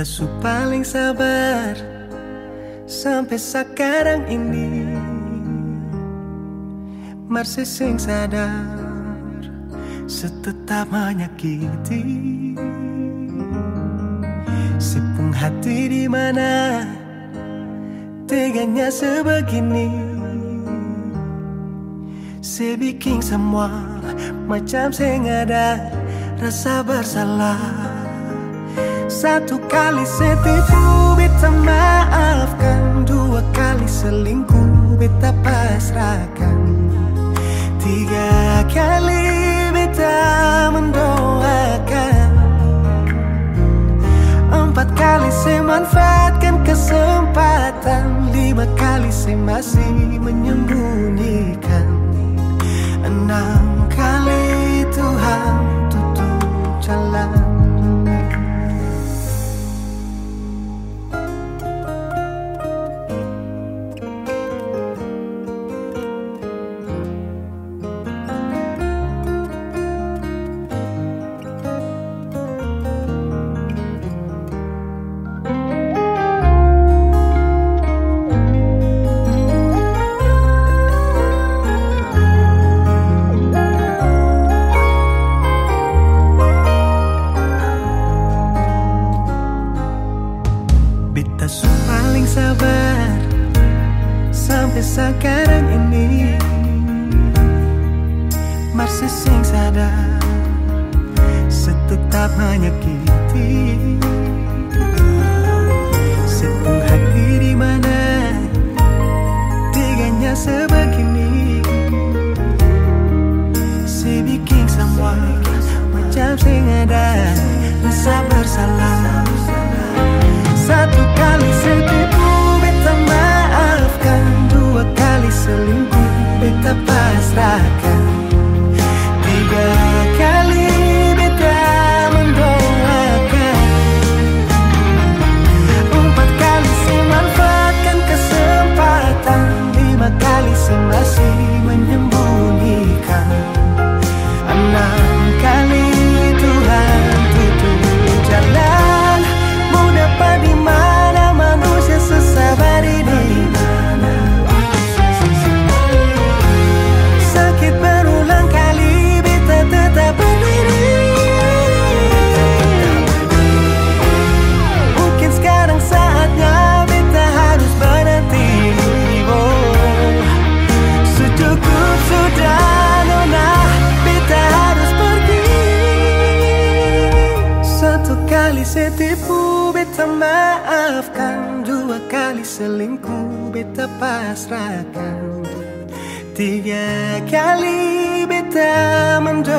Beta su paling sabar sampai sekarang ini, masih sing sadar setetap menyakiti. Sipung hati di mana teganya sebegini, sebikin semua macam sing ada rasa bersalah. Satu kali setipu beta maafkan, dua kali selingkuh beta pasrahkan, tiga kali beta mendoakan, empat kali saya manfaatkan kesempatan, lima kali saya masih menyembunyikan, enam kali Tuhan tutup jalan. Beta su paling sabar sampai sekarang ini, masih sing sadar setetap menyakiti. Sepuh hati di mana teganya sebegini, sebikin semua macam sing ada rasa bersalah. Satu kali setipu beta maafkan, dua kali selingkuh beta pasrahkan, tiga kali beta mendoakan, empat kali saya manfaatkan kesempatan, lima kali saya masih menyembunyikan, enam kali Tuhan tutup jalan. Di mana manusia sesabar ini, sakit berulang kali beta tetap berdiri. Mungkin sekarang saatnya beta harus berhenti. Oh, secukup sudah nona, beta harus pergi. Satu kali saya tipu beta maafkan, dua kali selingkuh beta pasrahkan, tiga kali beta mendoakan,